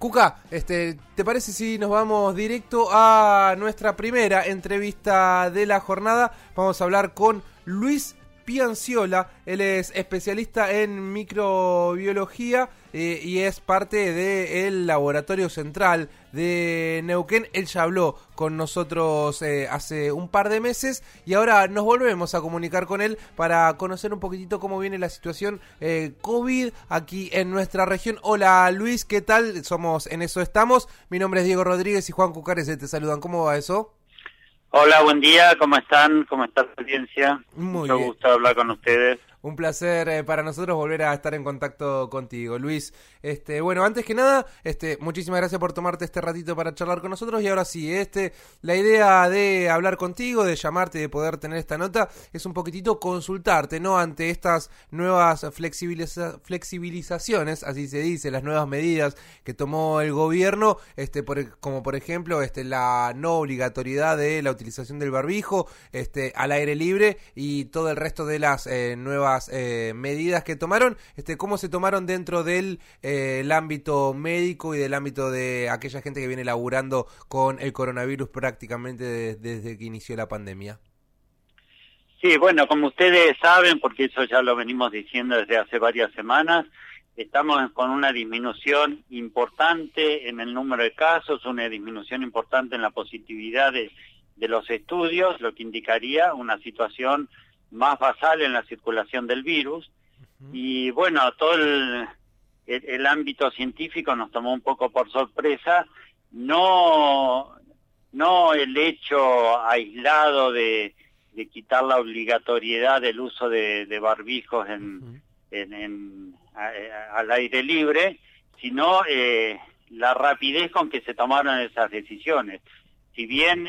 Cuca, ¿te parece si nos vamos directo a nuestra primera entrevista de la jornada? Vamos a hablar con Luis Pianciola. Él es especialista en microbiología y es parte del laboratorio central de Neuquén. Él ya habló con nosotros hace un par de meses y ahora nos volvemos a comunicar con él para conocer un poquitito cómo viene la situación COVID aquí en nuestra región. Hola Luis, ¿qué tal? Somos En Eso Estamos. Mi nombre es Diego Rodríguez y Juan Cucarese te saludan. ¿Cómo va eso? Hola, buen día, ¿cómo están? ¿Cómo está la audiencia? Mucho gusto hablar con ustedes. Un placer para nosotros volver a estar en contacto contigo, Luis. Bueno, antes que nada, muchísimas gracias por tomarte este ratito para charlar con nosotros. Y ahora sí, la idea de hablar contigo, de llamarte, de poder tener esta nota, es un poquitito consultarte, ¿no? Ante estas nuevas flexibilizaciones, así se dice, las nuevas medidas que tomó el gobierno, como por ejemplo, la no obligatoriedad de la utilización del barbijo, al aire libre y todo el resto de las nuevas medidas que tomaron, cómo se tomaron dentro del el ámbito médico y del ámbito de aquella gente que viene laburando con el coronavirus prácticamente desde que inició la pandemia. Sí, bueno, como ustedes saben, porque eso ya lo venimos diciendo desde hace varias semanas, estamos con una disminución importante en el número de casos, una disminución importante en la positividad de los estudios, lo que indicaría una situación más basal en la circulación del virus. Y bueno, todo el ámbito científico nos tomó un poco por sorpresa, no el hecho aislado de quitar la obligatoriedad del uso de barbijos al aire libre, sino la rapidez con que se tomaron esas decisiones. Si bien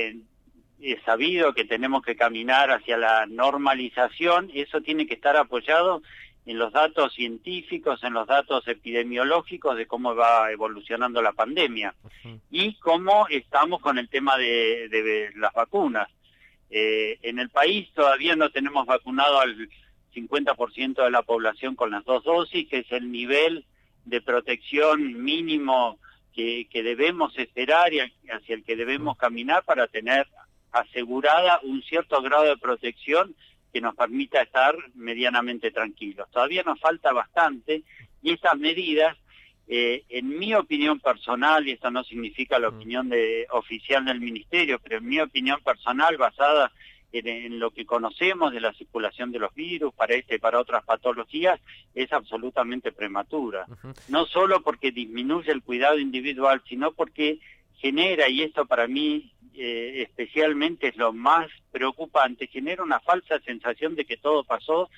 es sabido que tenemos que caminar hacia la normalización, eso tiene que estar apoyado en los datos científicos, en los datos epidemiológicos de cómo va evolucionando la pandemia y cómo estamos con el tema de las vacunas. En el país todavía no tenemos vacunado al 50% de la población con las 2 dosis, que es el nivel de protección mínimo que debemos esperar y hacia el que debemos caminar para tener asegurada un cierto grado de protección que nos permita estar medianamente tranquilos. Todavía nos falta bastante y estas medidas, en mi opinión personal, y esto no significa la opinión oficial del Ministerio, pero en mi opinión personal, basada en lo que conocemos de la circulación de los virus para y para otras patologías, es absolutamente prematura. No solo porque disminuye el cuidado individual, sino porque genera, y esto para mí especialmente es lo más preocupante, genera una falsa sensación de que todo pasó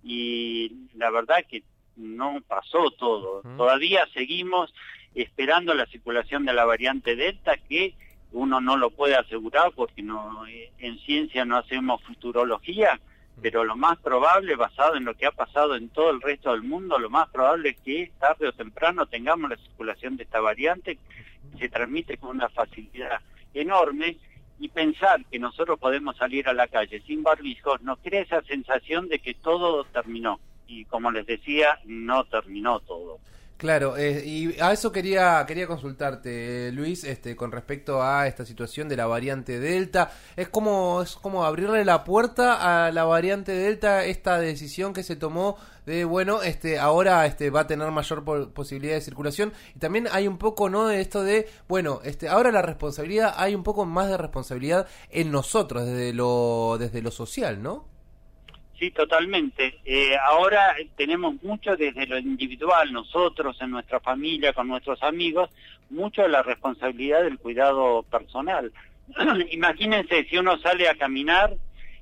y la verdad que no pasó todo. Todavía seguimos esperando la circulación de la variante Delta, que uno no lo puede asegurar porque en ciencia no hacemos futurología, pero lo más probable, basado en lo que ha pasado en todo el resto del mundo, lo más probable es que tarde o temprano tengamos la circulación de esta variante que se transmite con una facilidad enorme, y pensar que nosotros podemos salir a la calle sin barbijos nos crea esa sensación de que todo terminó, y como les decía, no terminó todo. Claro, y a eso quería consultarte, Luis, con respecto a esta situación de la variante Delta. Es como abrirle la puerta a la variante Delta, esta decisión que se tomó de, bueno, ahora va a tener mayor posibilidad de circulación. Y también hay un poco, ¿no?, de esto de, bueno, ahora la responsabilidad, hay un poco más de responsabilidad en nosotros, desde lo social, ¿no? Sí, totalmente. Ahora tenemos mucho desde lo individual, nosotros, en nuestra familia, con nuestros amigos, mucho de la responsabilidad del cuidado personal. Imagínense si uno sale a caminar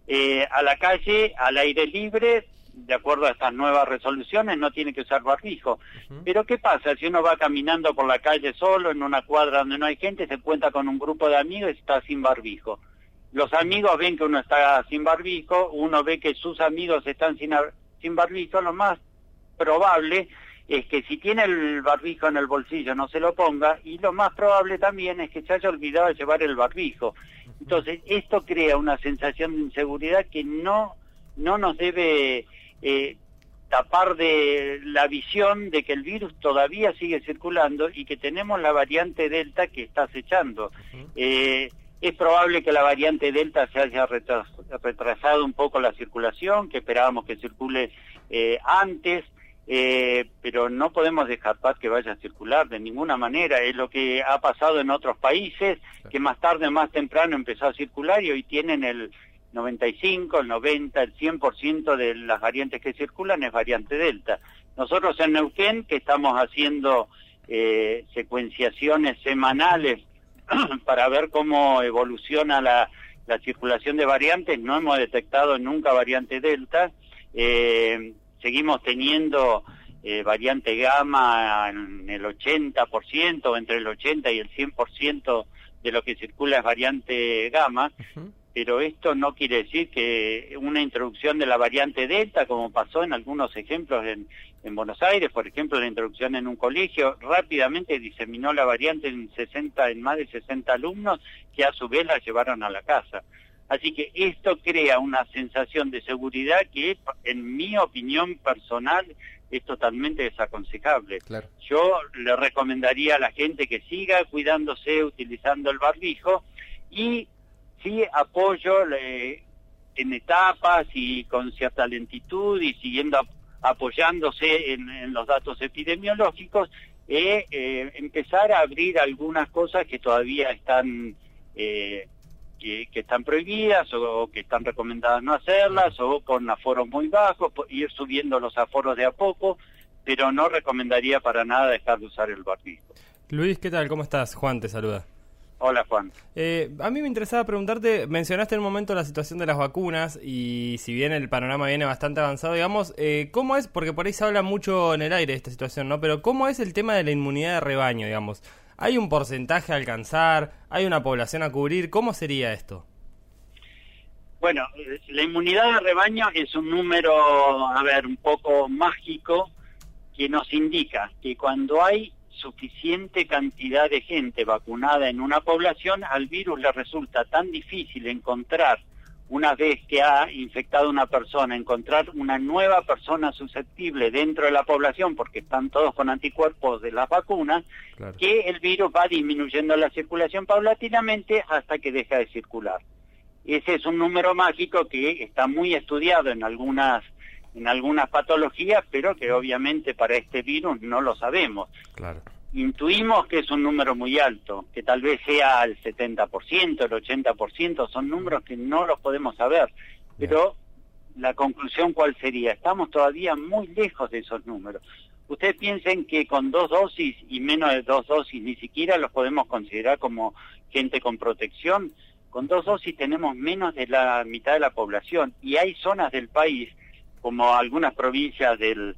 a la calle, al aire libre, de acuerdo a estas nuevas resoluciones, no tiene que usar barbijo. Pero ¿qué pasa si uno va caminando por la calle solo, en una cuadra donde no hay gente, se encuentra con un grupo de amigos y está sin barbijo? Los amigos ven que uno está sin barbijo, uno ve que sus amigos están sin barbijo, lo más probable es que si tiene el barbijo en el bolsillo no se lo ponga, y lo más probable también es que se haya olvidado de llevar el barbijo. Entonces esto crea una sensación de inseguridad que no nos debe tapar de la visión de que el virus todavía sigue circulando y que tenemos la variante Delta que está acechando. Es probable que la variante Delta se haya retrasado un poco la circulación, que esperábamos que circule antes, pero no podemos descartar que vaya a circular de ninguna manera. Es lo que ha pasado en otros países, que más tarde o más temprano empezó a circular y hoy tienen el 95, el 90, el 100% de las variantes que circulan es variante Delta. Nosotros en Neuquén, que estamos haciendo secuenciaciones semanales para ver cómo evoluciona la circulación de variantes, no hemos detectado nunca variante Delta. Seguimos teniendo variante Gamma en el 80%, entre el 80 y el 100% de lo que circula es variante Gamma, pero esto no quiere decir que una introducción de la variante Delta, como pasó en algunos ejemplos en Buenos Aires, por ejemplo, la introducción en un colegio, rápidamente diseminó la variante en más de 60 alumnos, que a su vez la llevaron a la casa. Así que esto crea una sensación de seguridad que, en mi opinión personal, es totalmente desaconsejable. Claro. Yo le recomendaría a la gente que siga cuidándose, utilizando el barbijo, y sí apoyo en etapas y con cierta lentitud y siguiendo apoyándose en los datos epidemiológicos, empezar a abrir algunas cosas que todavía están que están prohibidas o que están recomendadas no hacerlas, o con aforos muy bajos, ir subiendo los aforos de a poco, pero no recomendaría para nada dejar de usar el barbijo. Luis, ¿qué tal? ¿Cómo estás? Juan te saluda. Hola, Juan. A mí me interesaba preguntarte, mencionaste en un momento la situación de las vacunas y si bien el panorama viene bastante avanzado, digamos, ¿cómo es? Porque por ahí se habla mucho en el aire de esta situación, ¿no? Pero ¿cómo es el tema de la inmunidad de rebaño, digamos? ¿Hay un porcentaje a alcanzar? ¿Hay una población a cubrir? ¿Cómo sería esto? Bueno, la inmunidad de rebaño es un número, un poco mágico, que nos indica que cuando hay suficiente cantidad de gente vacunada en una población, al virus le resulta tan difícil encontrar, una vez que ha infectado una persona, encontrar una nueva persona susceptible dentro de la población, porque están todos con anticuerpos de las vacunas, claro, que el virus va disminuyendo la circulación paulatinamente hasta que deja de circular. Ese es un número mágico que está muy estudiado en algunas patologías, pero que obviamente para este virus no lo sabemos. Claro. Intuimos que es un número muy alto, que tal vez sea el 70%, el 80%, son números que no los podemos saber, pero la conclusión ¿cuál sería? Estamos todavía muy lejos de esos números. Ustedes piensen que con 2 dosis y menos de 2 dosis ni siquiera los podemos considerar como gente con protección. Con 2 dosis tenemos menos de la mitad de la población, y hay zonas del país, como algunas provincias del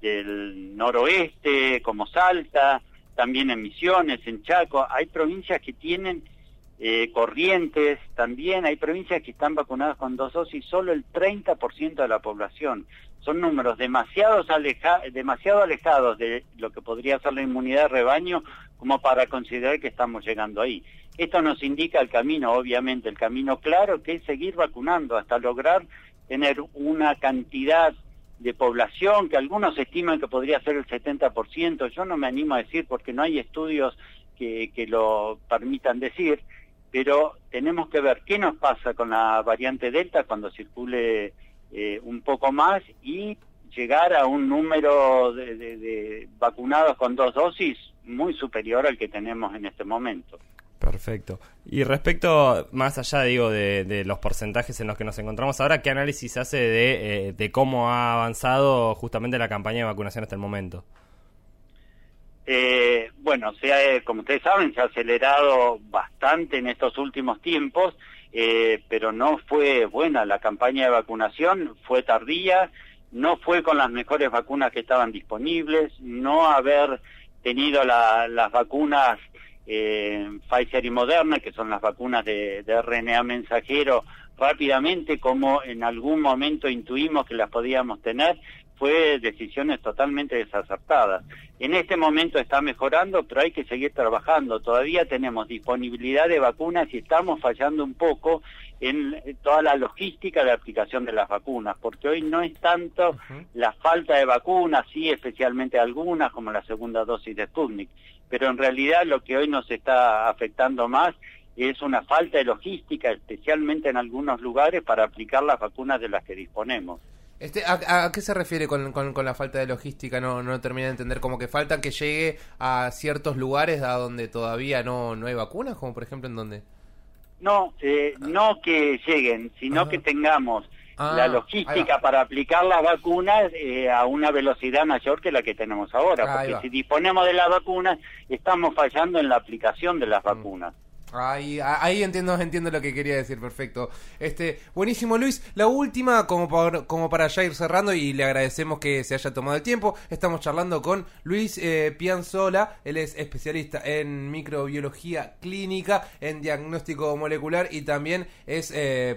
noroeste, como Salta, también en Misiones, en Chaco, hay provincias que tienen Corrientes, también hay provincias que están vacunadas con 2 dosis, solo el 30% de la población. Son números demasiado alejados de lo que podría ser la inmunidad de rebaño como para considerar que estamos llegando ahí. Esto nos indica el camino, obviamente, el camino claro, que es seguir vacunando hasta lograr tener una cantidad de población que algunos estiman que podría ser el 70%, yo no me animo a decir porque no hay estudios que lo permitan decir, pero tenemos que ver qué nos pasa con la variante Delta cuando circule un poco más y llegar a un número de vacunados con 2 dosis muy superior al que tenemos en este momento. Perfecto. Y respecto, más allá, de los porcentajes en los que nos encontramos ahora, ¿qué análisis hace de cómo ha avanzado justamente la campaña de vacunación hasta el momento? Bueno, como ustedes saben, se ha acelerado bastante en estos últimos tiempos, pero no fue buena la campaña de vacunación, fue tardía, no fue con las mejores vacunas que estaban disponibles, no haber tenido las vacunas Pfizer y Moderna, que son las vacunas de RNA mensajero, rápidamente, como en algún momento intuimos que las podíamos tener, fue decisiones totalmente desacertadas. En este momento está mejorando, pero hay que seguir trabajando. Todavía tenemos disponibilidad de vacunas y estamos fallando un poco en toda la logística de aplicación de las vacunas, porque hoy no es tanto la falta de vacunas, sí, especialmente algunas, como la segunda dosis de Sputnik, pero en realidad lo que hoy nos está afectando más es una falta de logística, especialmente en algunos lugares, para aplicar las vacunas de las que disponemos. ¿A qué se refiere con la falta de logística? No termino de entender, como que falta que llegue a ciertos lugares a donde todavía no hay vacunas, como por ejemplo en dónde. No que lleguen, sino que tengamos la logística para aplicar las vacunas a una velocidad mayor que la que tenemos ahora, porque si disponemos de las vacunas, estamos fallando en la aplicación de las vacunas. Ahí entiendo lo que quería decir, perfecto. Buenísimo, Luis. La última, como para ya ir cerrando, y le agradecemos que se haya tomado el tiempo. Estamos charlando con Luis Pianzola. Él es especialista en microbiología clínica, en diagnóstico molecular, y también es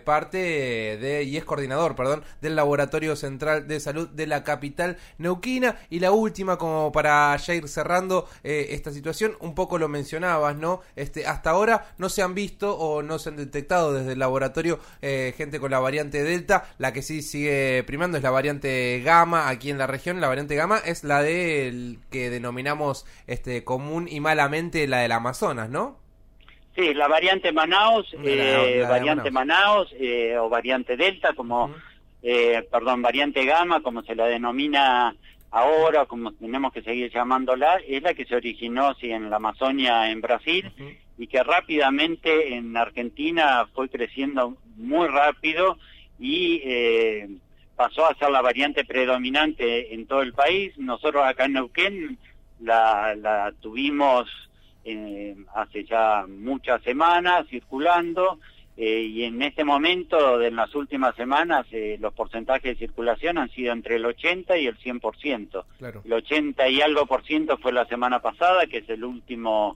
es coordinador, del Laboratorio Central de Salud de la capital neuquina. Y la última, como para ya ir cerrando esta situación, un poco lo mencionabas, ¿no? Hasta ahora no se han visto o no se han detectado desde el laboratorio gente con la variante Delta. La que sí sigue primando es la variante Gamma aquí en la región. La variante Gamma es la que denominamos común y malamente la del Amazonas, ¿no? Sí, la variante Manaus, variante Manaus o variante Delta, como variante Gamma, como se la denomina ahora, como tenemos que seguir llamándola, es la que se originó en la Amazonia, en Brasil, y que rápidamente en Argentina fue creciendo muy rápido y pasó a ser la variante predominante en todo el país. Nosotros acá en Neuquén la tuvimos hace ya muchas semanas circulando, y en este momento, en las últimas semanas, los porcentajes de circulación han sido entre el 80 y el 100%. Claro. El 80 y algo por ciento fue la semana pasada, que es el último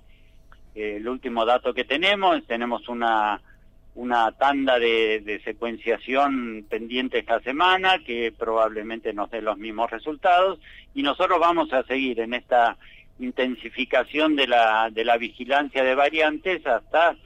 dato que tenemos. Tenemos una tanda de secuenciación pendiente esta semana, que probablemente nos dé los mismos resultados, y nosotros vamos a seguir en esta intensificación de la vigilancia de variantes hasta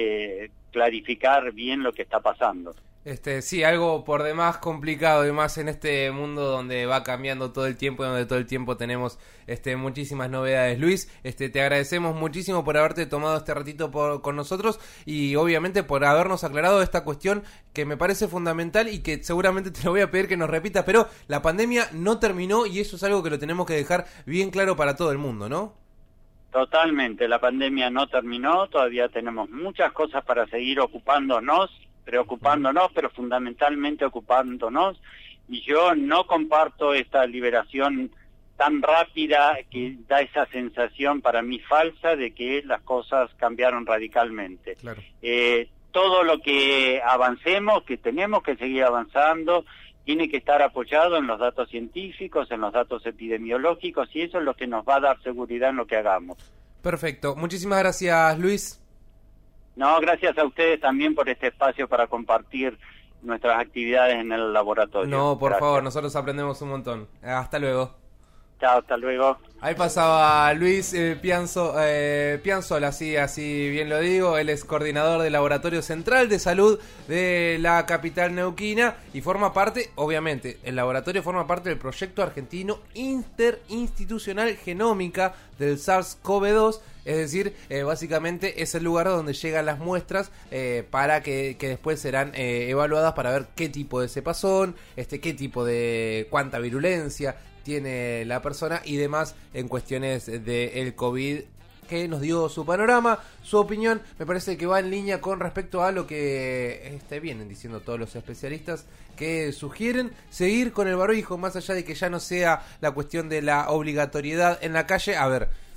clarificar bien lo que está pasando. Sí, algo por demás complicado, y más en este mundo donde va cambiando todo el tiempo y donde todo el tiempo tenemos muchísimas novedades. Luis, te agradecemos muchísimo por haberte tomado este ratito con nosotros, y obviamente por habernos aclarado esta cuestión que me parece fundamental y que seguramente te lo voy a pedir que nos repitas, pero la pandemia no terminó, y eso es algo que lo tenemos que dejar bien claro para todo el mundo, ¿no? Totalmente, la pandemia no terminó, todavía tenemos muchas cosas para seguir preocupándonos, pero fundamentalmente ocupándonos, y yo no comparto esta liberación tan rápida que da esa sensación para mí falsa de que las cosas cambiaron radicalmente. Claro. Todo lo que avancemos, que tenemos que seguir avanzando, tiene que estar apoyado en los datos científicos, en los datos epidemiológicos, y eso es lo que nos va a dar seguridad en lo que hagamos. Perfecto. Muchísimas gracias, Luis. No, gracias a ustedes también por este espacio para compartir nuestras actividades en el laboratorio. No, por favor, nosotros aprendemos un montón. Hasta luego. Chao, hasta luego. Ahí pasaba Luis Pianzola, así bien lo digo. Él es coordinador del Laboratorio Central de Salud de la capital neuquina y forma parte, obviamente, el laboratorio forma parte del proyecto argentino interinstitucional genómica del SARS-CoV-2. Es decir, básicamente es el lugar donde llegan las muestras para que después serán evaluadas para ver qué tipo de cepas son, qué tipo de cuánta virulencia tiene la persona y demás en cuestiones del COVID, que nos dio su panorama, su opinión. Me parece que va en línea con respecto a lo que vienen diciendo todos los especialistas, que sugieren seguir con el barbijo, más allá de que ya no sea la cuestión de la obligatoriedad en la calle. A ver,